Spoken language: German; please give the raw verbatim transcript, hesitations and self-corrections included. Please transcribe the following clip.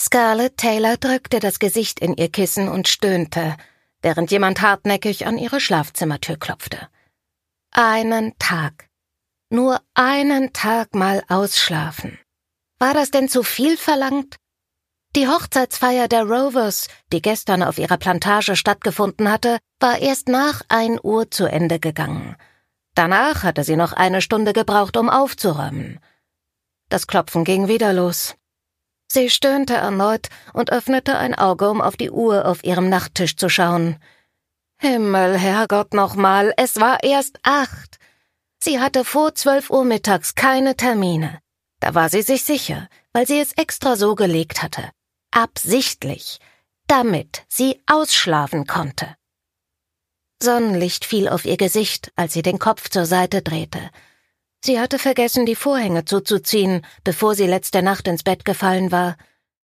Scarlett Taylor drückte das Gesicht in ihr Kissen und stöhnte, während jemand hartnäckig an ihre Schlafzimmertür klopfte. Einen Tag. Nur einen Tag mal ausschlafen. War das denn zu viel verlangt? Die Hochzeitsfeier der Rovers, die gestern auf ihrer Plantage stattgefunden hatte, war erst nach ein Uhr zu Ende gegangen. Danach hatte sie noch eine Stunde gebraucht, um aufzuräumen. Das Klopfen ging wieder los. Sie stöhnte erneut und öffnete ein Auge, um auf die Uhr auf ihrem Nachttisch zu schauen. Himmel, Herrgott nochmal, es war erst acht. Sie hatte vor zwölf Uhr mittags keine Termine. Da war sie sich sicher, weil sie es extra so gelegt hatte. Absichtlich, damit sie ausschlafen konnte. Sonnenlicht fiel auf ihr Gesicht, als sie den Kopf zur Seite drehte. Sie hatte vergessen, die Vorhänge zuzuziehen, bevor sie letzte Nacht ins Bett gefallen war.